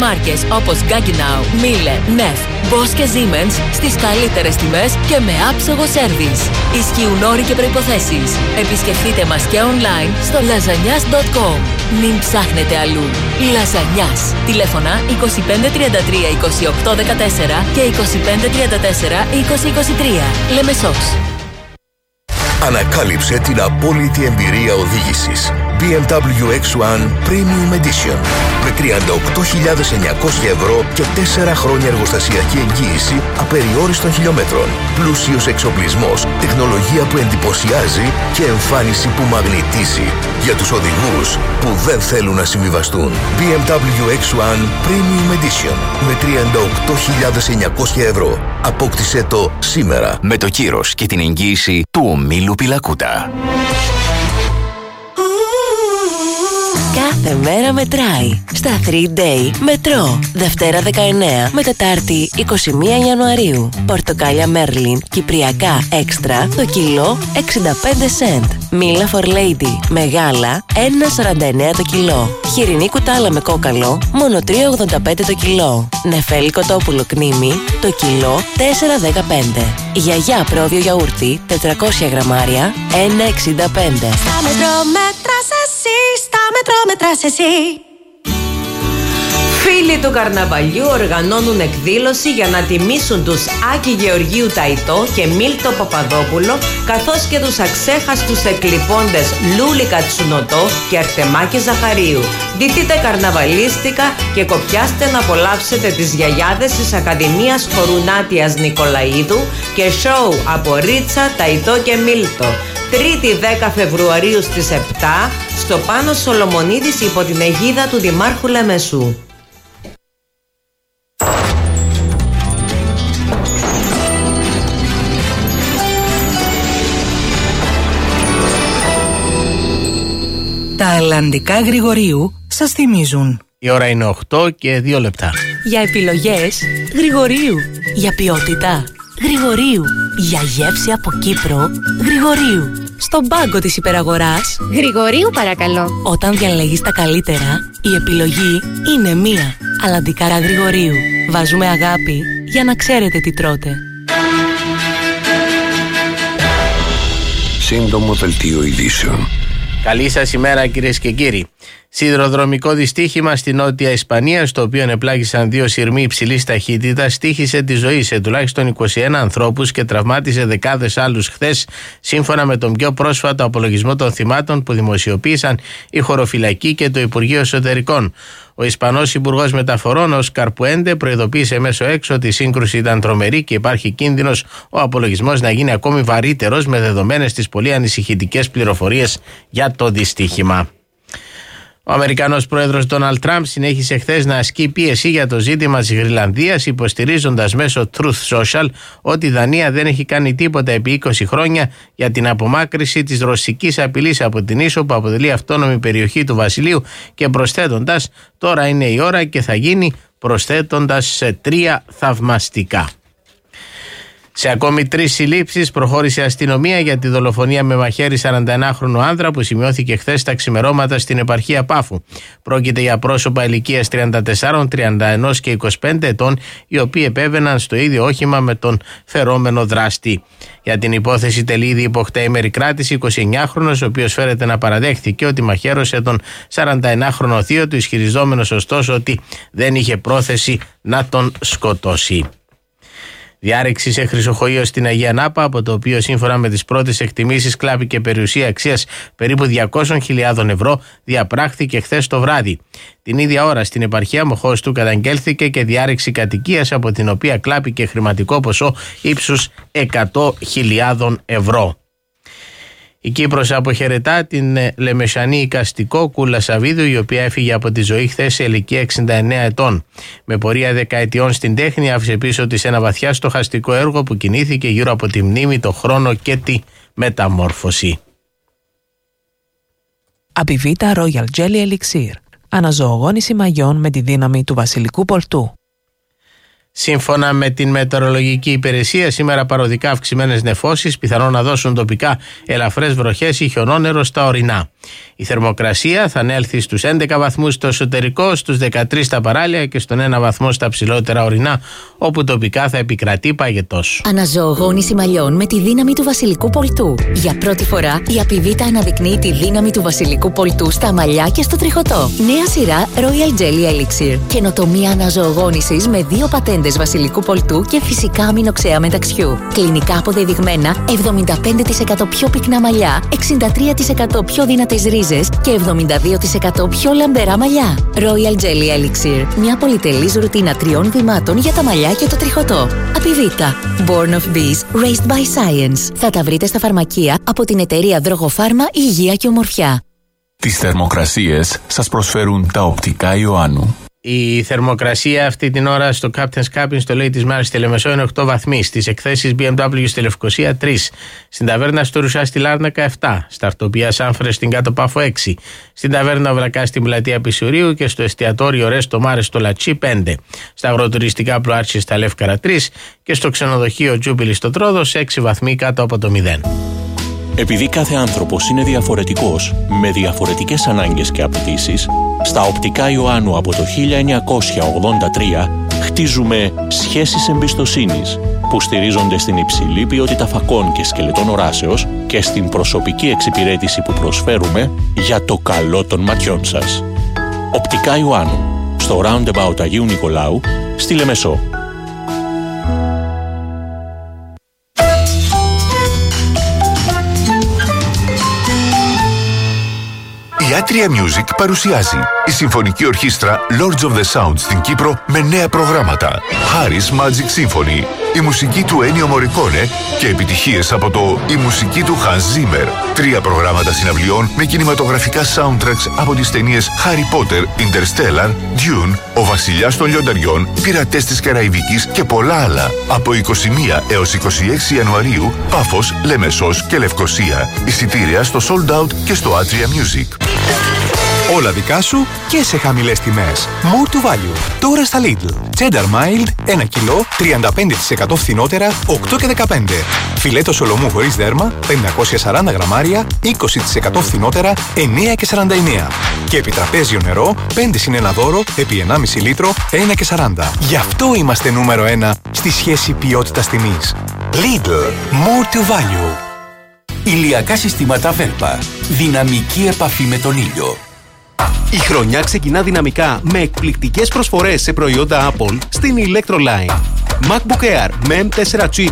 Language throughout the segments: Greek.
Μάρκες όπως Gaggenau, Miele, Neff, Bosch και Siemens στις καλύτερες τιμές και με άψογο σέρβις. Ισχύουν όροι και προϋποθέσεις. Επισκεφτείτε μας και online στο lasagnas.com. Μην ψάχνετε αλλού. Λαζανιάς. Τηλέφωνα 2533 28 14 και 2534 2023. Λεμεσός. Ανακάλυψε την απόλυτη εμπειρία οδήγησης. BMW X1 Premium Edition με 38.900 ευρώ και 4 χρόνια εργοστασιακή εγγύηση απεριόριστων χιλιόμετρων. Πλούσιος εξοπλισμός, τεχνολογία που εντυπωσιάζει και εμφάνιση που μαγνητίζει. Για τους οδηγούς που δεν θέλουν να συμβιβαστούν. BMW X1 Premium Edition με 38.900 ευρώ. Απόκτησέ το σήμερα. Με το κύρος και την εγγύηση του ομίλου Πιλακούτα. Κάθε μέρα μετράει. Στα 3Day Μετρό. Δευτέρα 19 με Τετάρτη 21 Ιανουαρίου. Πορτοκάλια Μέρλιν Κυπριακά Έξτρα το κιλό 65 cent. Μίλα for Lady Μεγάλα 1,49 το κιλό. Χοιρινή κουτάλα με κόκαλο μόνο 3,85 το κιλό. Νεφέλη κοτόπουλο κνήμι το κιλό 4,15. Γιαγιά πρόβιο γιαούρτι 400 γραμμάρια 1,65. Στα Μετρό μέτρας εσύ, στα Μετρό μέτρας εσύ. Φίλοι του καρναβαλιού οργανώνουν εκδήλωση για να τιμήσουν τους Άκη Γεωργίου Ταϊτό και Μίλτο Παπαδόπουλο, καθώς και τους αξέχαστους εκλειπώντες Λούλη Κατσουνοτό και Αρτεμάκη Ζαχαρίου. Ντυθείτε καρναβαλίστικα και κοπιάστε να απολαύσετε τις γιαγιάδες της Ακαδημίας Χορουνάτιας Νικολαίδου και σόου από Ρίτσα, Ταϊτό και Μίλτο. Τρίτη 10 Φεβρουαρίου στις 7 στο Πάνος Σολομονίδης υπό την αιγίδα του Δημάρχου Λεμεσού. Τα Ελλαντικά Γρηγορίου σας θυμίζουν. Η ώρα είναι 8 και 2 λεπτά. Για επιλογές Γρηγορίου. Για ποιότητα Γρηγορίου. Για γεύση από Κύπρο Γρηγορίου. Στον πάγκο της υπεραγοράς Γρηγορίου παρακαλώ. Όταν διαλέγεις τα καλύτερα, η επιλογή είναι μία. Αλλαντικά Γρηγορίου. Βάζουμε αγάπη για να ξέρετε τι τρώτε. Σύντομο δελτίο ειδήσεων. Καλή σας ημέρα κυρίες και κύριοι. Σιδηροδρομικό δυστύχημα στη Νότια Ισπανία, στο οποίο επλάγησαν 2 σειρμοί υψηλής ταχύτητας, στοίχισε τη ζωή σε τουλάχιστον 21 ανθρώπους και τραυμάτισε δεκάδες άλλους χθες, σύμφωνα με τον πιο πρόσφατο απολογισμό των θυμάτων που δημοσιοποίησαν η χωροφυλακή και το Υπουργείο Εσωτερικών. Ο Ισπανός Υπουργός Μεταφορών, Όσκαρ Πουέντε, προειδοποίησε μέσω έξω ότι η σύγκρουση ήταν τρομερή και υπάρχει κίνδυνος ο απολογισμός να γίνει ακόμη βαρύτερος, με δεδομένες τις πολύ ανησυχητικές πληροφορίες για το δυστύχημα. Ο Αμερικανός πρόεδρος Ντόναλντ Τραμπ συνέχισε χθες να ασκεί πίεση για το ζήτημα της Γροιλανδίας, υποστηρίζοντας μέσω Truth Social ότι η Δανία δεν έχει κάνει τίποτα επί 20 χρόνια για την απομάκρυση της ρωσικής απειλής από την ίσο που αποτελεί αυτόνομη περιοχή του Βασιλείου, και προσθέτοντας «τώρα είναι η ώρα και θα γίνει», προσθέτοντας σε 3 θαυμαστικά. Σε ακόμη 3 συλλήψεις προχώρησε η αστυνομία για τη δολοφονία με μαχαίρι 41χρονου άνδρα που σημειώθηκε χθες τα ξημερώματα στην επαρχία Πάφου. Πρόκειται για πρόσωπα ηλικίας 34, 31 και 25 ετών, οι οποίοι επέβαιναν στο ίδιο όχημα με τον φερόμενο δράστη. Για την υπόθεση τελεί ήδη υπό 8ημερη κράτηση 29χρονος, ο οποίος φέρεται να παραδέχθηκε ότι μαχαίρωσε τον 41χρονο θείο του, ισχυριζόμενος ωστόσο ότι δεν είχε πρόθεση να τον σκοτώσει. Διάρρηξη σε χρυσοχοείο στην Αγία Νάπα, από το οποίο σύμφωνα με τις πρώτες εκτιμήσεις κλάπη και περιουσία αξίας περίπου 200.000 ευρώ διαπράχθηκε χθες το βράδυ. Την ίδια ώρα στην επαρχία Μοχώστου καταγγέλθηκε και διάρρηξη κατοικίας, από την οποία κλάπη και χρηματικό ποσό ύψους 100.000 ευρώ. Η Κύπρος αποχαιρετά την Λεμεσανή οικαστικό Κούλα Σαββίδου, η οποία έφυγε από τη ζωή χθες σε ηλικία 69 ετών. Με πορεία δεκαετιών στην τέχνη, άφησε πίσω της ένα βαθιά στοχαστικό έργο που κινήθηκε γύρω από τη μνήμη, το χρόνο και τη μεταμόρφωση. Απιβίτα Royal Jelly Elixir. Αναζωογόνηση μαγιών με τη δύναμη του βασιλικού πορτού. Σύμφωνα με την μετεωρολογική υπηρεσία, σήμερα παροδικά αυξημένες νεφώσεις, πιθανόν να δώσουν τοπικά ελαφρές βροχές ή χιονόνερο στα ορεινά. Η θερμοκρασία θα ανέλθει στους 11 βαθμούς στο εσωτερικό, στους 13 στα παράλια και στον 1 βαθμό στα ψηλότερα ορεινά, όπου τοπικά θα επικρατεί παγετός. Αναζωογόνηση μαλλιών με τη δύναμη του βασιλικού πολτού. Για πρώτη φορά η Απιβίτα αναδεικνύει τη δύναμη του βασιλικού πολτού στα μαλλιά και στο τριχωτό. Νέα σειρά Royal Jelly Elixir. Καινοτομία αναζωογόνησης με 2 πατέντες βασιλικού πολτού και φυσικά αμινοξέα μεταξιού. Κλινικά αποδεδειγμένα 75% πιο πυκνά μαλλιά, 63% πιο δυνατές ρίζες και 72% πιο λαμπερά μαλλιά. Royal Jelly Elixir. Μια πολυτελής ρουτίνα 3 βημάτων για τα μαλλιά και το τριχωτό. Απιβίτα. Born of Bees, Raised by Science. Θα τα βρείτε στα φαρμακεία από την εταιρεία Δρογοφάρμα Υγεία και Ομορφιά. Τις θερμοκρασίες σας προσφέρουν τα οπτικά Ιωάννου. Η θερμοκρασία αυτή την ώρα στο Captain's Cabin στο Λέει της Μάρας στη Λεμεσό είναι 8 βαθμοί. Στις εκθέσεις BMW στη Λευκοσία 3. Στην ταβέρνα στο Ρουσά στη Λάρνακα 7. Στα Αρτοπία Σάμφρες στην Κάτω Πάφο 6. Στην ταβέρνα Βρακά στην Πλατεία Πισουρίου και στο εστιατόριο Ρέστο Μάρες στο Λατσί 5. Στα αγροτουριστικά Πλουάρτσι στα Λεύκαρα 3 και στο ξενοδοχείο Τζούπιλι στο Τρόδος 6 βαθμοί κάτω από το 0. Επειδή κάθε άνθρωπος είναι διαφορετικός, με διαφορετικές ανάγκες και απαιτήσεις, στα οπτικά Ιωάννου από το 1983 χτίζουμε σχέσεις εμπιστοσύνης που στηρίζονται στην υψηλή ποιότητα φακών και σκελετών οράσεως και στην προσωπική εξυπηρέτηση που προσφέρουμε για το καλό των ματιών σας. Οπτικά Ιωάννου, στο Roundabout Αγίου Νικολάου, στη Λεμεσό. Η Atria Music παρουσιάζει η Συμφωνική Ορχήστρα Lords of the Sound στην Κύπρο με νέα προγράμματα. Harry's Magic Symphony, η μουσική του Ennio Morricone και επιτυχίες από το «Η μουσική του Hans Zimmer». 3 προγράμματα συναυλιών με κινηματογραφικά soundtracks από τις ταινίες Harry Potter, Interstellar, Dune, Ο Βασιλιάς των Λιονταριών, Οι Πειρατές της Καραϊβικής και πολλά άλλα. Από 21 έως 26 Ιανουαρίου, Πάφος, Λεμεσός και Λευκοσία. Εισιτήρια στο Sold Out και στο Atria Music. Όλα δικά σου και σε χαμηλές τιμές. More to value. Τώρα στα Lidl. Cheddar Mild, 1 κιλό, 35% φθηνότερα, 8 και 15. Φιλέτο σολομού χωρίς δέρμα, 540 γραμμάρια, 20% φθηνότερα, 9 και 49. Και επιτραπέζιο νερό, 5 συν 1 δώρο, επί 1,5 λίτρο, 1 και 40. Γι' αυτό είμαστε νούμερο 1 στη σχέση ποιότητας τιμής. Lidl. More to value. Ηλιακά συστήματα Velpa. Δυναμική επαφή με τον ήλιο. Η χρονιά ξεκινά δυναμικά με εκπληκτικές προσφορές σε προϊόντα Apple στην Electroline. MacBook Air με M4 chip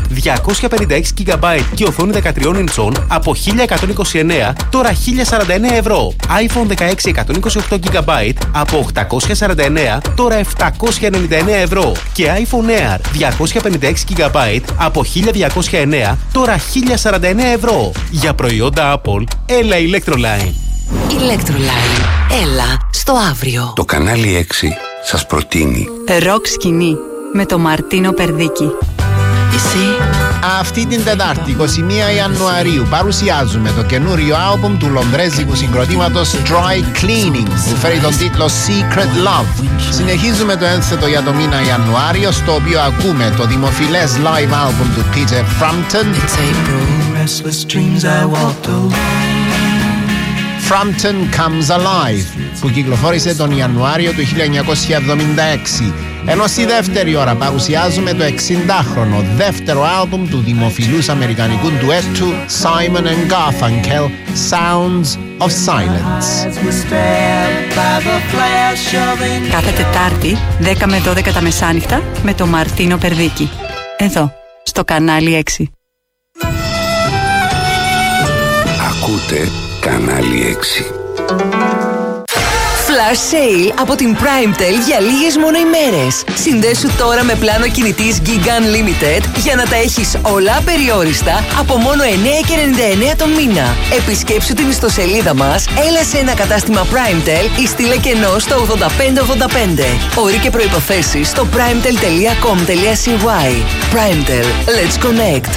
256GB και οθόνη 13 ιντσών από 1.129 τώρα 1.049 ευρώ. iPhone 16 128GB από 849 τώρα 799 ευρώ. Και iPhone Air 256GB από 1.209 τώρα 1.049 ευρώ. Για προϊόντα Apple, έλα Electroline. Electroline. Έλα στο αύριο. Το κανάλι 6 σας προτείνει Ροκ σκηνή με το Μαρτίνο Περδίκη. Εσύ. Αυτή την Τετάρτη, 21 Ιανουαρίου, παρουσιάζουμε το καινούριο άλμπουμ του λονδρέζικου συγκροτήματος Dry Cleaning, που φέρει τον τίτλο Secret Love. Συνεχίζουμε το ένθετο για το μήνα Ιανουάριο, στο οποίο ακούμε το δημοφιλές live άλμπουμ του Peter Frampton, Frampton Comes Alive, που κυκλοφόρησε τον Ιανουάριο του 1976. Ενώ στη δεύτερη ώρα παρουσιάζουμε το 60χρονο δεύτερο άλμπουμ του δημοφιλούς αμερικανικού ντουέτου Simon and Garfunkel, Sounds of Silence. Κάθε Τετάρτη, 10 με 12 τα μεσάνυχτα, με το Μαρτίνο Περδίκη. Εδώ, στο κανάλι 6. Ακούτε κανάλι 6. Flash sale από την PrimeTel για λίγες μόνο ημέρες. Συνδέσου τώρα με πλάνο κινητής Gig Unlimited για να τα έχεις όλα απεριόριστα από μόνο 9,99 το μήνα. Επισκέψου την ιστοσελίδα μας, έλα σε ένα κατάστημα PrimeTel ή στείλε κενό στο 8585. Όροι και προϋποθέσεις στο primetel.com.cy. PrimeTel. Let's connect.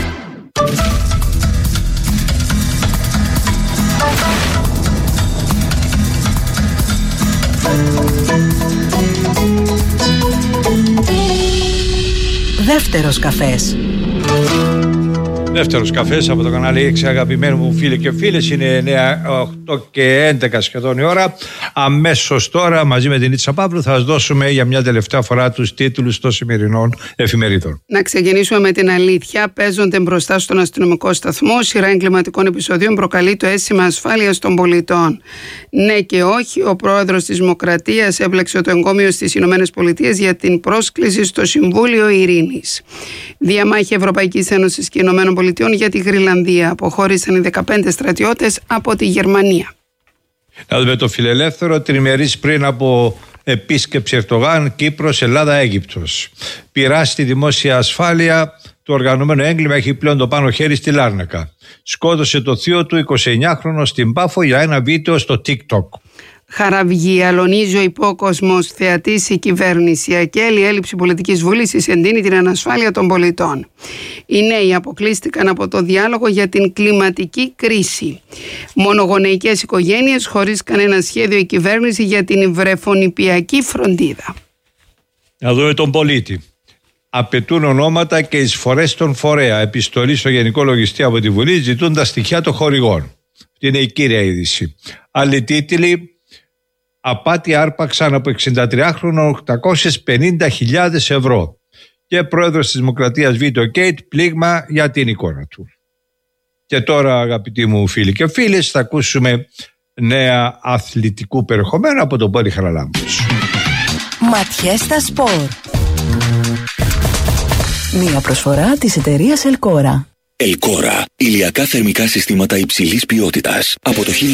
Δεύτερος καφές. Δεύτερος καφές από το κανάλι 6, αγαπημένοι μου φίλοι και φίλες. Είναι 9, 8 και 11 σχεδόν η ώρα. Αμέσως τώρα, μαζί με την Ίτσα Παύλου, θα σας δώσουμε για μια τελευταία φορά τους τίτλους των σημερινών εφημερίδων. Να ξεκινήσουμε με την αλήθεια. Παίζονται μπροστά στον αστυνομικό σταθμό. Σειρά εγκληματικών επεισοδίων προκαλεί το αίσθημα ασφάλειας των πολιτών. Ναι και όχι. Ο πρόεδρος της Δημοκρατίας έμπλεξε το εγκόμιο στις ΗΠΑ για την πρόσκληση στο Συμβούλιο Ειρήνης. Διαμάχη Ευρωπαϊκής Ένωσης και ΗΠΑ για τη Γρυλανδία. Αποχώρησαν οι 15 στρατιώτες από τη Γερμανία. Να δούμε το φιλελεύθερο. Τριμερής πριν από επίσκεψη Ερντογάν, Κύπρος, Ελλάδα, Αίγυπτος. Πειρά στη δημόσια ασφάλεια. Το οργανωμένο έγκλημα έχει πλέον το πάνω χέρι στη Λάρνακα. Σκότωσε το θείο του 29χρονο στην Πάφο για ένα βίντεο στο TikTok. Χαραυγή, αλωνίζει ο υπόκοσμος, θεατής η κυβέρνηση. Ακέλη έλλειψη πολιτικής βούλησης εντείνει την ανασφάλεια των πολιτών. Οι νέοι αποκλείστηκαν από το διάλογο για την κλιματική κρίση. Μονογονεϊκές οικογένειες χωρίς κανένα σχέδιο η κυβέρνηση για την βρεφονιπιακή φροντίδα. Να δούμε τον πολίτη. Απαιτούν ονόματα και εισφορές στον φορέα. Επιστολή στο Γενικό Λογιστή από τη Βουλή ζητούν τα στοιχεία των χορηγών. Αυτή είναι η κύρια είδηση. Άλλοι τίτλοι. Απάτη άρπαξαν από 63χρονο 850.000 ευρώ. Και πρόεδρος της Δημοκρατίας Βίτο Κέιτ, πλήγμα για την εικόνα του. Και τώρα, αγαπητοί μου φίλοι και φίλες, θα ακούσουμε νέα αθλητικού περιεχομένου από τον Πόλη Χαραλάμπους. Ματιές στα σπορ. Μία προσφορά της εταιρείας Ελκόρα. Ελκόρα. Ηλιακά θερμικά συστήματα υψηλής ποιότητας. Από το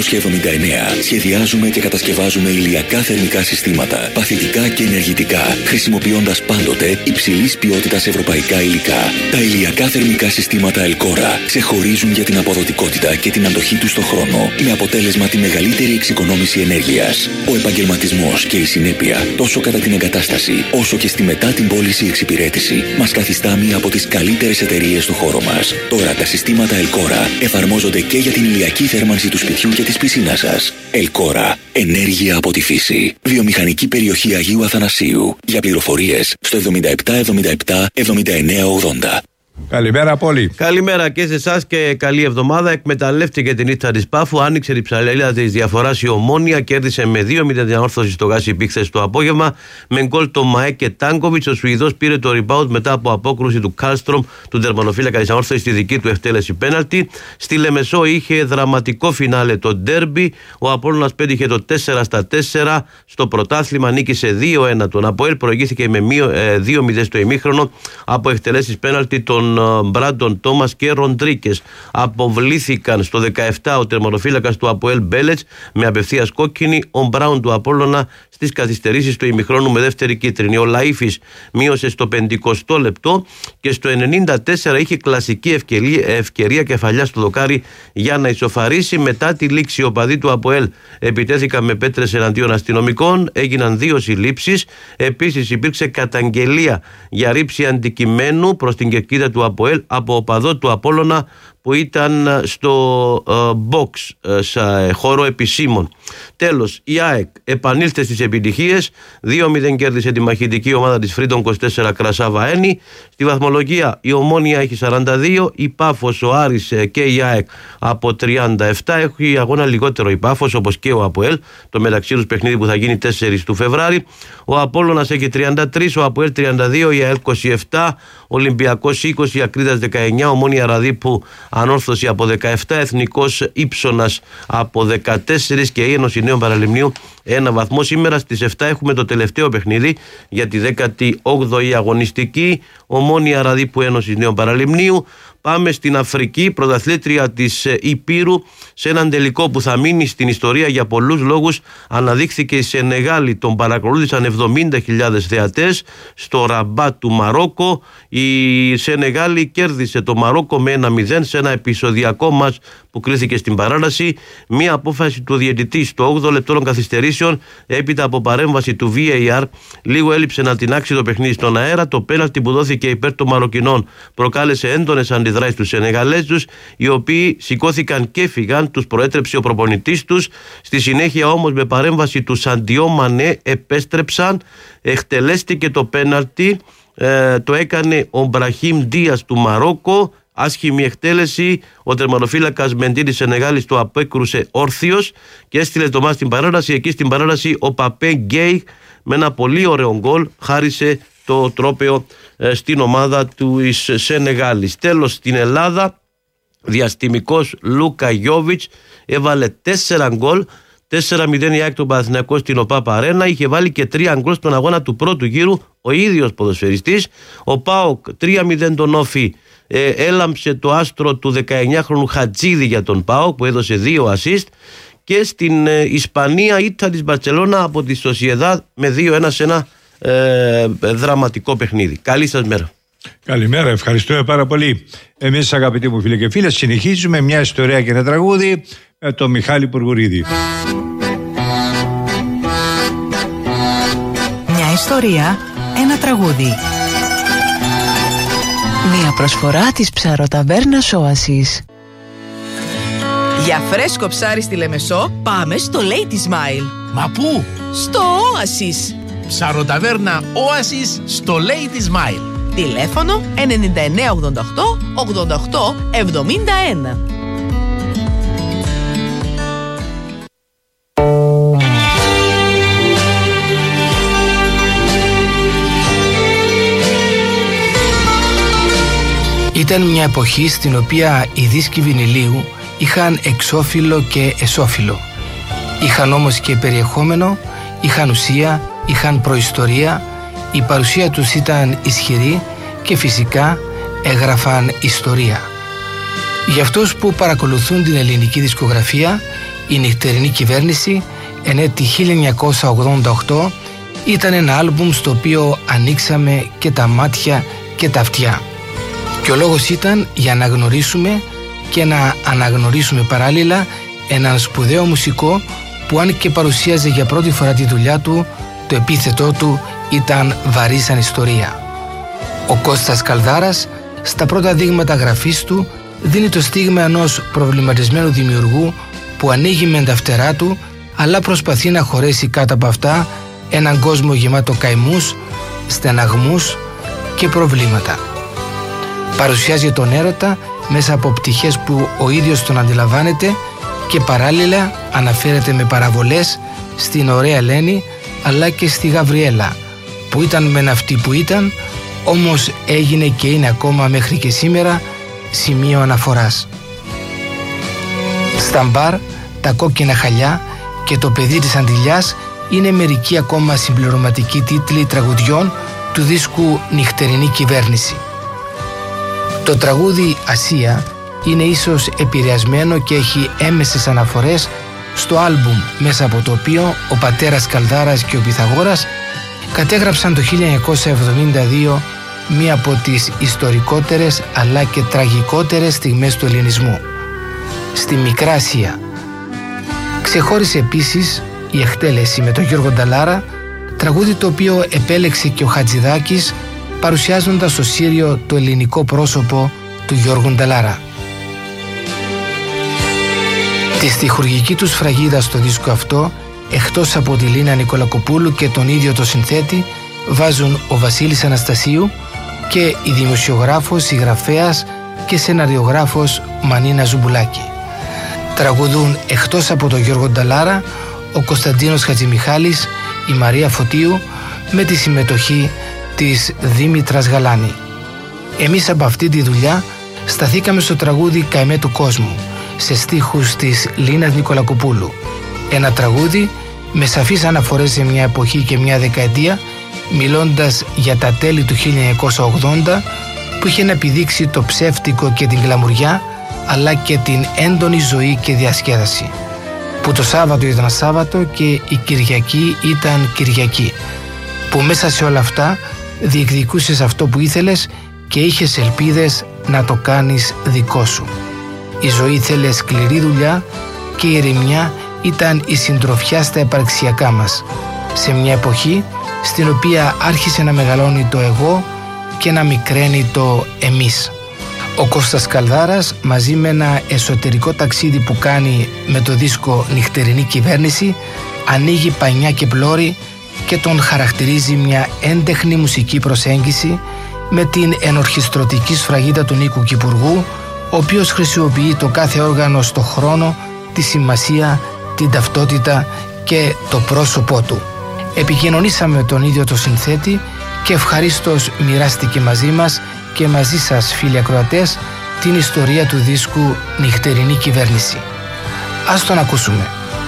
1979 σχεδιάζουμε και κατασκευάζουμε ηλιακά θερμικά συστήματα, παθητικά και ενεργητικά, χρησιμοποιώντας πάντοτε υψηλής ποιότητας ευρωπαϊκά υλικά. Τα ηλιακά θερμικά συστήματα Ελκόρα ξεχωρίζουν για την αποδοτικότητα και την αντοχή τους στον χρόνο, με αποτέλεσμα τη μεγαλύτερη εξοικονόμηση ενέργειας. Ο επαγγελματισμός και η συνέπεια, τόσο κατά την εγκατάσταση, όσο και στη μετά την πώληση εξυπηρέτηση, μας καθιστά μία από τις καλύτερες εταιρείες του χώρου μας. Τώρα τα συστήματα Ελκόρα εφαρμόζονται και για την ηλιακή θέρμανση του σπιτιού και της πισίνας σας. Ελκόρα. Ενέργεια από τη φύση. Βιομηχανική περιοχή Αγίου Αθανασίου. Για πληροφορίες στο 7777 7980. Καλημέρα, Πόλη. Καλημέρα και σε εσάς και καλή εβδομάδα. Εκμεταλλεύτηκε την ήττα της Πάφου, άνοιξε την ψαλίδα της διαφοράς η Ομόνια, κέρδισε με 2-0 την Ανόρθωση στο Γάσι Πικ χθες το απόγευμα. Με γκολ το Μαέ και Τάνκοβιτς, ο Σουηδός πήρε το rebound μετά από απόκρουση του Κάλστρομ, του τερματοφύλακα της Ανόρθωσης, στη δική του εκτέλεση πέναλτι. Στη Λεμεσό είχε δραματικό φινάλε το ντέρμπι. Ο Απόλλωνας πέτυχε το 4-4 στο πρωτάθλημα, νίκησε 2-1 τον Αποέλ, προηγήθηκε με 2-0 στο ημίχρονο από εκτελέσεις πέναλτι των Μπράντον Τόμας και Ροντρίκες. Αποβλήθηκαν στο 17 ο τερματοφύλακας του Αποέλ Μπέλετς με απευθείας κόκκινη, ο Μπράουν του Απόλλωνα στις καθυστερήσεις του ημιχρόνου με δεύτερη κίτρινη. Ο Λαΐφης μείωσε στο 50ο λεπτό και στο 94 είχε κλασική ευκαιρία κεφαλιά στο δοκάρι για να ισοφαρίσει. Μετά τη λήξη οι οπαδοί του Αποέλ επιτέθηκαν με πέτρες εναντίον αστυνομικών, έγιναν 2 συλλήψεις. Επίσης υπήρξε καταγγελία για ρήψη αντικειμένου προς την κερκίδα του Αποέλ από οπαδό του Απόλλωνα που ήταν στο box, σε χώρο επισήμων. Τέλος, η ΑΕΚ επανήλθε στις επιτυχίες. 2-0 κέρδισε τη μαχητική ομάδα της Freedom 24 Κρασάβα Ένι. Στη βαθμολογία η Ομόνια έχει 42, η Πάφος, ο Άρης και η ΑΕΚ από 37. Έχει αγώνα λιγότερο η Πάφος, όπως και ο Αποέλ, το μεταξύ τους παιχνίδι που θα γίνει 4 του Φεβράρι. Ο Απόλλωνας έχει 33, ο Αποέλ 32, η ΑΕΚ 27, Ολυμπιακός 20, Ακρίδας 19, Ομόνια Ραδίπου Ανόρθωση από 17, Εθνικός Ήψωνας από 14 και η Ένωση Νέων Παραλιμνίου 1 βαθμό. Σήμερα στις 7 έχουμε το τελευταίο παιχνίδι για τη 18η αγωνιστική, Ομόνια Ραδίπου Ένωση Νέων Παραλιμνίου. Πάμε στην Αφρική, πρωταθλήτρια της Υπήρου, σε έναν τελικό που θα μείνει στην ιστορία για πολλούς λόγους. Αναδείχθηκε η Σενεγάλη, τον παρακολούθησαν 70.000 θεατές στο Ραμπάτ του Μαρόκο. Η Σενεγάλη κέρδισε το Μαρόκο με 1-0 σε ένα επεισοδιακό μάτς που κρίθηκε στην παράταση. Μία απόφαση του διαιτητή στο 8ο λεπτό των καθυστερήσεων, έπειτα από παρέμβαση του VAR, λίγο έλειψε να τεινάξει το παιχνίδι στον αέρα. Το πέναλτι που δόθηκε υπέρ των Μαροκινών προκάλεσε έντονες αντιδράσεις στους Σενεγαλέζους, οι οποίοι σηκώθηκαν και έφυγαν, τους προέτρεψε ο προπονητής τους. Στη συνέχεια όμως, με παρέμβαση του Σαντιό Μανέ, επέστρεψαν, εκτελέστηκε το πέναλτι. Το έκανε ο Μπραχίμ Ντίας του Μαρόκο, άσχημη εκτέλεση. Ο τερματοφύλακας Μεντίνης Σενεγάλης το απέκρουσε όρθιος και έστειλε το μάτς στην παράταση. Εκεί στην παράταση ο Παπέ Γκέι με ένα πολύ ωραίο γκολ χάρισε το τρόπαιο στην ομάδα του Σενεγάλης. Τέλος, στην Ελλάδα, διαστημικός Λούκα Γιόβιτς έβαλε 4 γκολ. 4-0 η ΑΕΚ του Παναθηναϊκού στην ΟΠΑΠ Αρένα. Είχε βάλει και 3 γκολ στον αγώνα του πρώτου γύρου ο ίδιος ποδοσφαιριστής. Ο ΠΑΟΚ 3-0 τον Όφη έλαμψε το άστρο του 19χρονου Χατζίδη για τον ΠΑΟΚ που έδωσε 2 ασίστ. Και στην Ισπανία ήττα της Μπαρτσελώνα από τη Σοσιεδάδ με 2-1 σε ένα δραματικό παιχνίδι. Καλή σας μέρα. Καλημέρα, ευχαριστούμε πάρα πολύ. Εμείς, αγαπητοί μου φίλοι και φίλες, συνεχίζουμε μια ιστορία και ένα τραγούδι με τον Μιχάλη Πουργουρίδη. Μια ιστορία, ένα τραγούδι. Μια προσφορά της ψαροταβέρνας Όασης. Για φρέσκο ψάρι στη Λεμεσό, πάμε στο Lady Smile. Μα πού? Στο Όασης. Ψαροταβέρνα Όασης στο Lady Smile. Τηλέφωνο 9988 88 71. Ήταν μια εποχή στην οποία οι δίσκοι βινιλίου είχαν εξώφυλλο και εσώφυλλο. Είχαν όμως και περιεχόμενο, είχαν ουσία, είχαν προϊστορία, η παρουσία τους ήταν ισχυρή και φυσικά έγραφαν ιστορία. Για αυτούς που παρακολουθούν την ελληνική δισκογραφία, η νυχτερινή κυβέρνηση εν έτη 1988 ήταν ένα άλμπουμ στο οποίο ανοίξαμε και τα μάτια και τα αυτιά. Και ο λόγος ήταν για να γνωρίσουμε και να αναγνωρίσουμε παράλληλα έναν σπουδαίο μουσικό που αν και παρουσίαζε για πρώτη φορά τη δουλειά του, το επίθετό του ήταν βαρύ σαν ιστορία. Ο Κώστας Καλδάρας στα πρώτα δείγματα γραφής του δίνει το στίγμα ενός προβληματισμένου δημιουργού που ανοίγει με τα φτερά του αλλά προσπαθεί να χωρέσει κάτω από αυτά έναν κόσμο γεμάτο καημούς, στεναγμούς και προβλήματα. Παρουσιάζει τον έρωτα μέσα από πτυχές που ο ίδιος τον αντιλαμβάνεται και παράλληλα αναφέρεται με παραβολές στην ωραία Ελένη αλλά και στη Γαβριέλα που ήταν μεν αυτή που ήταν, όμως έγινε και είναι ακόμα μέχρι και σήμερα σημείο αναφοράς. Στα μπαρ, τα κόκκινα χαλιά και το παιδί της Αντιλιάς είναι μερικοί ακόμα συμπληρωματικοί τίτλοι τραγουδιών του δίσκου Νυχτερινή Κυβέρνηση. Το τραγούδι Ασία είναι ίσως επηρεασμένο και έχει έμεσες αναφορές στο άλμπουμ μέσα από το οποίο ο πατέρας Καλδάρας και ο Πυθαγόρας κατέγραψαν το 1972 μία από τις ιστορικότερες αλλά και τραγικότερες στιγμές του ελληνισμού. Στη Μικρά Ασία. Ξεχώρισε επίσης η εκτέλεση με τον Γιώργο Νταλάρα, τραγούδι το οποίο επέλεξε και ο Χατζηδάκης παρουσιάζοντας στο Σύριο το ελληνικό πρόσωπο του Γιώργου Νταλάρα. Τη στιχουργική του σφραγίδα στο δίσκο αυτό, εκτός από τη Λίνα Νικολακοπούλου και τον ίδιο το συνθέτη, βάζουν ο Βασίλης Αναστασίου και η δημοσιογράφος, συγγραφέας και σεναριογράφος Μανίνα Ζουμπουλάκη. Τραγουδούν εκτός από τον Γιώργο Νταλάρα ο Κωνσταντίνος Χατζημιχάλης, η Μαρία Φωτίου με τη συμμετοχή της Δήμητρας Γαλάνη. Εμείς από αυτή τη δουλειά σταθήκαμε στο τραγούδι «Καημέ του κόσμου» σε στίχους της Λίνας Νικολακοπούλου. Ένα τραγούδι με σαφείς αναφορές σε μια εποχή και μια δεκαετία, μιλώντας για τα τέλη του 1980 που είχε να επιδείξει το ψεύτικο και την γλαμουριά αλλά και την έντονη ζωή και διασκέδαση. Που το Σάββατο ήταν Σάββατο και η Κυριακή ήταν Κυριακή. Που μέσα σε όλα αυτά διεκδικούσες αυτό που ήθελες και είχες ελπίδες να το κάνεις δικό σου. Η ζωή ήθελε σκληρή δουλειά και η ηρεμιά ήταν η συντροφιά στα επαρξιακά μας. Σε μια εποχή στην οποία άρχισε να μεγαλώνει το εγώ και να μικραίνει το εμείς. Ο Κώστας Καλδάρας μαζί με ένα εσωτερικό ταξίδι που κάνει με το δίσκο Νυχτερινή Κυβέρνηση ανοίγει πανιά και πλώρη και τον χαρακτηρίζει μια έντεχνη μουσική προσέγγιση, με την ενορχιστρωτική σφραγίδα του Νίκου Κυπουργού, ο οποίος χρησιμοποιεί το κάθε όργανο στο χρόνο, τη σημασία, την ταυτότητα και το πρόσωπό του. Επικοινωνήσαμε με τον ίδιο το συνθέτη και ευχαρίστως μοιράστηκε μαζί μας και μαζί σας, φίλοι ακροατές, την ιστορία του δίσκου «Νυχτερινή κυβέρνηση». Ας τον ακούσουμε.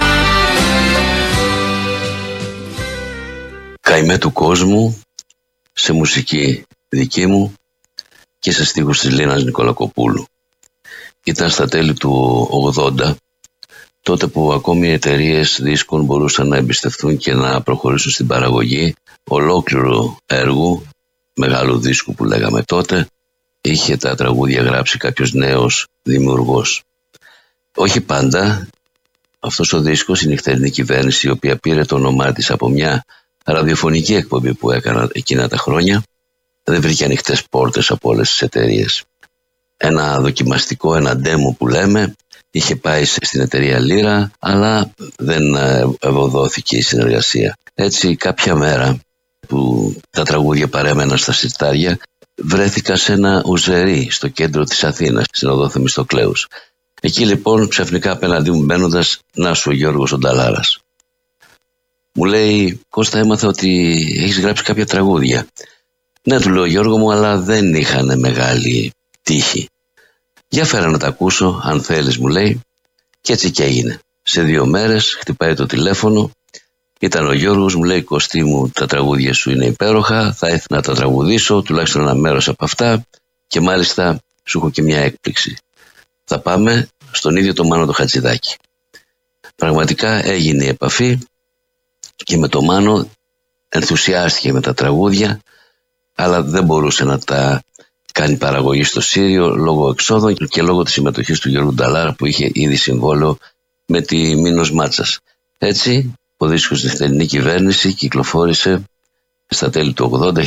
Καημέ του κόσμου, σε μουσική δική μου και σε στίχους της Λίνας Νικολακοπούλου. Ήταν στα τέλη του 80, τότε που ακόμη οι εταιρείες δίσκων μπορούσαν να εμπιστευτούν και να προχωρήσουν στην παραγωγή ολόκληρου έργου, μεγάλου δίσκου που λέγαμε τότε. Είχε τα τραγούδια γράψει κάποιος νέος δημιουργός. Όχι πάντα. Αυτός ο δίσκος, η Νυχτερινή Κυβέρνηση, η οποία πήρε το όνομά της από μια ραδιοφωνική εκπομπή που έκανα εκείνα τα χρόνια, δεν βρήκε ανοιχτές πόρτες από όλες τις εταιρείες. Ένα δοκιμαστικό, ένα demo που λέμε, είχε πάει στην εταιρεία Λύρα, αλλά δεν ευωδόθηκε η συνεργασία. Έτσι, κάποια μέρα που τα τραγούδια παρέμεναν στα συρτάρια, βρέθηκα σε ένα ουζερί στο κέντρο της Αθήνας, στην οδό Θεμιστοκλέους. Εκεί λοιπόν ξαφνικά απέναντί μου μπαίνοντας, να σου ο Γιώργος ο Νταλάρας. Μου λέει, Κώστα, έμαθα ότι έχεις γράψει κάποια τραγούδια. Ναι, του λέω, Γιώργο μου, αλλά δεν είχαν μεγάλη τύχη. Για φέρα να τα ακούσω, αν θέλεις, μου λέει. Και έτσι και έγινε. Σε 2 μέρες χτυπάει το τηλέφωνο. Ήταν ο Γιώργος, μου λέει, Κωστή μου, τα τραγούδια σου είναι υπέροχα, θα ήθελα να τα τραγουδήσω, τουλάχιστον ένα μέρος από αυτά, και μάλιστα σου έχω και μια έκπληξη. Θα πάμε στον ίδιο τον Μάνο το Χατζηδάκη. Πραγματικά έγινε η επαφή και με τον Μάνο ενθουσιάστηκε με τα τραγούδια, αλλά δεν μπορούσε να τα κάνει παραγωγή στο Σύριο λόγω εξόδων και λόγω της συμμετοχής του Γιώργου Νταλάρα που είχε ήδη συμβόλαιο με τη Μήνος Μάτσας. Έτσι, ο δίσκος Νυχτερινή Κυβέρνηση κυκλοφόρησε στα τέλη του 80,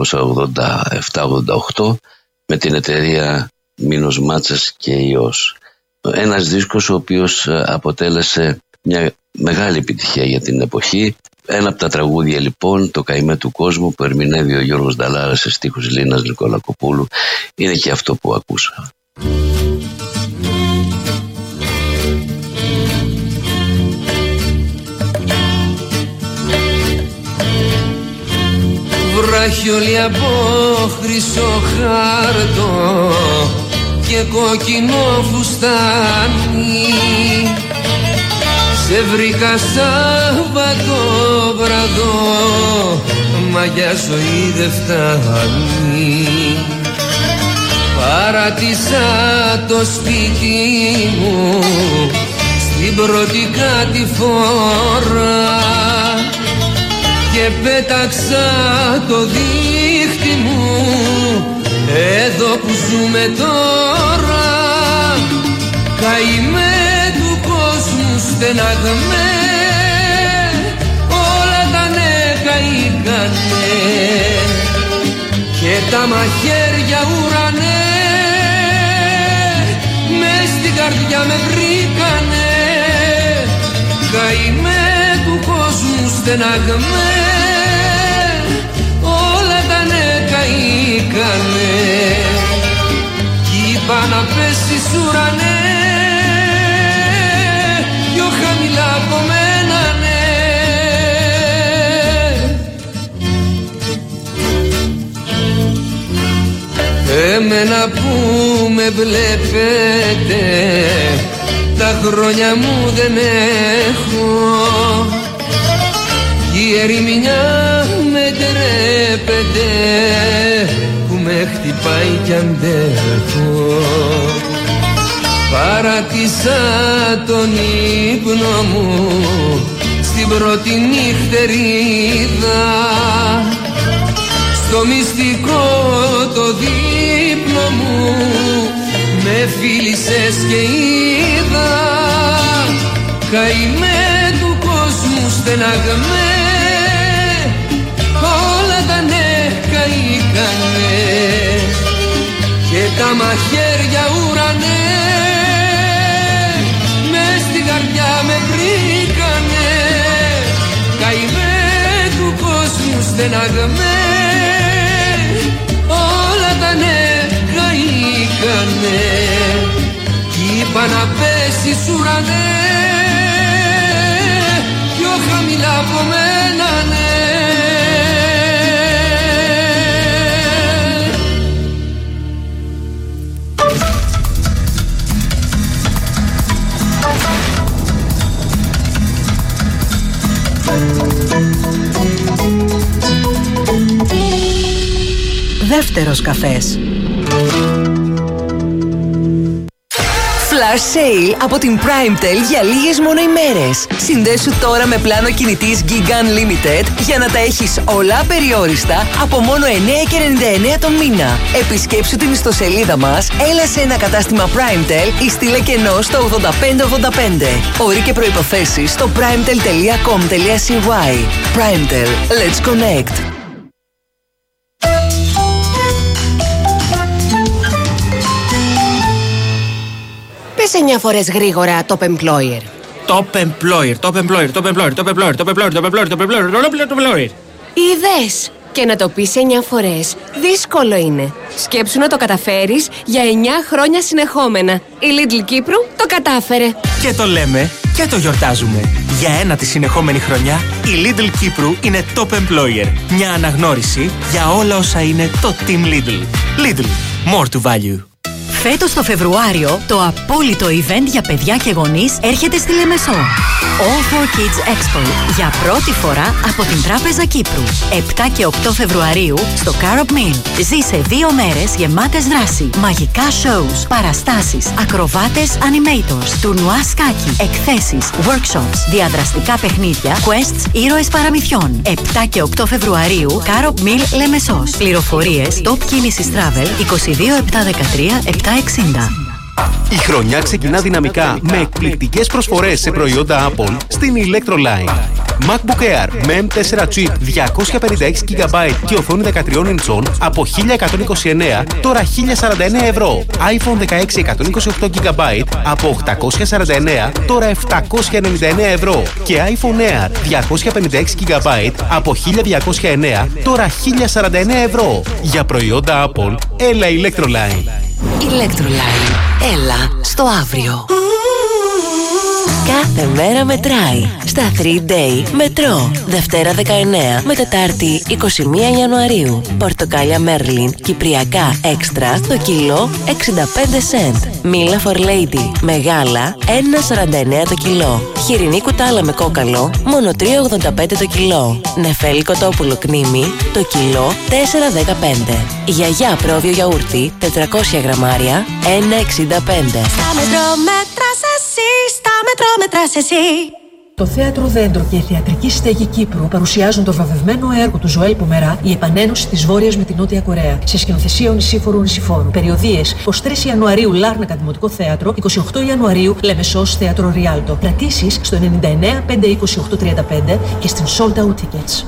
1987-88 με την εταιρεία Μήνος Μάτσας και Ιός. Ένας δίσκος ο οποίος αποτέλεσε μια μεγάλη επιτυχία για την εποχή. Ένα από τα τραγούδια λοιπόν, το «Καημέ του κόσμου», που ερμηνεύει ο Γιώργος Νταλάρας σε στίχους Λίνας Νικολακοπούλου, είναι και αυτό που ακούσα. Βράχιολοι από χρυσό χάρτο και κόκκινο φουστάνι, σε βρήκα Σάββατο βραδό, μα για ζωή δεν φτάνει. Παράτησα το σπίτι μου στην πρώτη κατηφόρα και πέταξα το δίχτυ μου εδώ που ζούμε τώρα. Καημέ του κόσμου στεναγμέ, όλα τα ναι καήκανε και τα μαχαίρια ουρανέ μες στην καρδιά με βρήκανε. Καημέ του κόσμου στεναγμέ, όλα τα ναι καήκανε κι είπα να πέσεις ουρανέ, πιο χαμηλά από μένα, ναι. Εμένα που με βλέπετε, τα χρόνια μου δεν έχω, η ερημινιά με τρέπεται που με χτυπάει κι αντέχω. Παράτησα τον ύπνο μου στην πρώτη νυχτερίδα, στο μυστικό το δείπνο μου με φίλησες και είδα. Καημέ του κόσμου στεναγμέ, όλα τα ναι καήκανε και τα μαχαίρια ουρανέ μες στην καρδιά με βρήκανε. Καημέ του κόσμου στεναγμέ, όλα θέλεις ουρανέ, πιο χαμηλά από μένα, ναι. Δεύτερος καφές. Flash sale από την PrimeTel για λίγες μόνο ημέρες. Συνδέσου τώρα με πλάνο κινητής Gig Unlimited για να τα έχεις όλα απεριόριστα από μόνο 9,99 το μήνα. Επισκέψου την ιστοσελίδα μας, έλα σε ένα κατάστημα PrimeTel ή στείλε κενό στο 8585. Όροι και προϋποθέσεις στο primetel.com.cy. PrimeTel. Let's connect. Πες 9 φορές γρήγορα Top Employer. Top Employer, Top Employer, Top Employer, Top Employer, Top Employer, Top Employer, Top Employer, Top Employer. Είδες! Και να το πεις 9 φορές δύσκολο είναι. Σκέψου να το καταφέρεις για 9 χρόνια συνεχόμενα. Η Lidl Κύπρου το κατάφερε. Και το λέμε και το γιορτάζουμε. Για ένατη συνεχόμενη χρονιά, η Lidl Κύπρου είναι Top Employer. Μια αναγνώριση για όλα όσα είναι το Team Lidl. Lidl, more to value. Φέτος το Φεβρουάριο, το απόλυτο event για παιδιά και γονείς έρχεται στη Λεμεσό. All for Kids Expo, για πρώτη φορά από την Τράπεζα Κύπρου. 7 και 8 Φεβρουαρίου στο Carop Mill. Ζήσε 2 μέρες γεμάτες δράση, μαγικά shows, παραστάσεις, ακροβάτες animators, τουρνουά σκάκι, εκθέσεις, workshops, διαδραστικά παιχνίδια, quests, ήρωες παραμυθιών. 7 και 8 Φεβρουαρίου, Carop Mill Λεμεσός. Πληροφορίες Top Κίνησης Travel 22 713 760. Η χρονιά ξεκινά δυναμικά με εκπληκτικές προσφορές σε προϊόντα Apple στην Electroline. MacBook Air με M4 chip 256GB και οθόνη 13 ιντσών από 1.129 τώρα 1.049 ευρώ. iPhone 16 128GB από 849 τώρα 799 ευρώ. Και iPhone Air 256GB από 1.209 τώρα 1.049 ευρώ. Για προϊόντα Apple, έλα Electroline. Electroline. Έλα στο αύριο. Κάθε μέρα μετράει. Στα 3-Day Μετρό. Δευτέρα 19 με Τετάρτη 21 Ιανουαρίου. Πορτοκάλια Μέρλιν Κυπριακά Έξτρα το κιλό 65 cent. Μίλα for Lady Μεγάλα 1,49 το κιλό. Χοιρινή κουτάλα με κόκαλο μόνο 3,85 το κιλό. Νεφέλη κοτόπουλο κνήμι το κιλό 4,15. Γιαγιά πρόβιο γιαούρτι 400 γραμμάρια 1,65. Στα Μετρό μέτρας εσύ, στα Μετρό μετράς εσύ. Το Θέατρο Δέντρο και η Θεατρική Στέγη Κύπρου παρουσιάζουν το βραβευμένο έργο του Ζωέλ Πομερά, η επανένωση της Βόρειας με τη Νότια Κορέα, σε σκηνοθεσία Ονησίφορου Νησιφόρου. Περιοδίες 23 Ιανουαρίου Λάρνακα Δημοτικό Θέατρο, 28 Ιανουαρίου Λεμεσός Θέατρο Ριάλτο. Κρατήσεις στο 99 528 35 και στην Sold Out Tickets.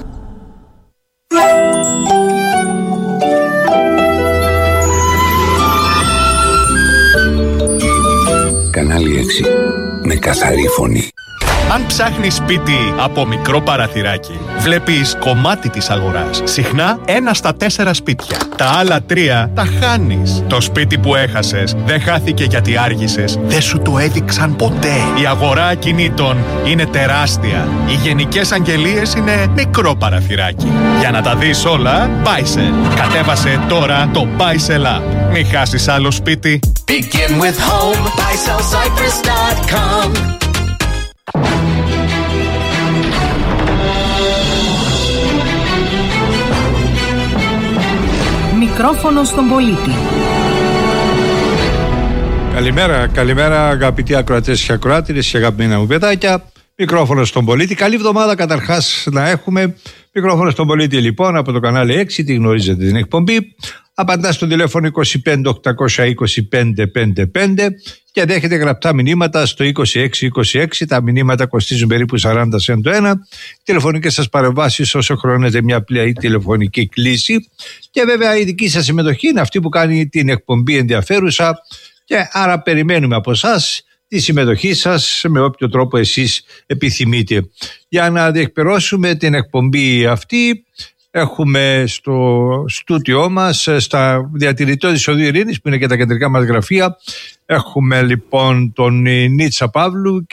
Κανάλι 6. Με καθαρή φωνή. Αν ψάχνεις σπίτι από μικρό παραθυράκι, βλέπεις κομμάτι της αγοράς. Συχνά 1 στα 4 σπίτια. Τα άλλα 3 τα χάνεις. Το σπίτι που έχασες δεν χάθηκε γιατί άργησες. Δεν σου το έδειξαν ποτέ. Η αγορά ακινήτων είναι τεράστια. Οι γενικές αγγελίες είναι μικρό παραθυράκι. Για να τα δεις όλα, Buysell. Κατέβασε τώρα το Buysell App. Μην χάσεις άλλο σπίτι. Begin with home, BuysellCyprus.com. Μικρόφωνο στον πολίτη. Καλημέρα αγαπητοί ακροατές και ακροάτριες και αγαπημένα μου παιδάκια. Μικρόφωνο στον πολίτη. Καλή εβδομάδα καταρχάς να έχουμε. Μικρόφωνο στον πολίτη λοιπόν από το κανάλι 6, τη γνωρίζετε την εκπομπή. Απαντά στο τηλέφωνο 25 820 555 και δέχεται γραπτά μηνύματα στο 2626. Τα μηνύματα κοστίζουν περίπου 40 cent το ένα. Τηλεφωνικές σας παρεμβάσεις όσο χρονίζεται μια πλέον τηλεφωνική κλήση. Και βέβαια η δική σας συμμετοχή είναι αυτή που κάνει την εκπομπή ενδιαφέρουσα. Και άρα περιμένουμε από εσάς τη συμμετοχή σας με όποιο τρόπο εσείς επιθυμείτε. Για να διεκπαιρώσουμε την εκπομπή αυτή, Έχουμε στο στούτιό μας, στα διατηρητό της Οδείου Ειρήνης, που είναι και τα κεντρικά μας γραφεία, έχουμε λοιπόν τον Νίτσα Παύλου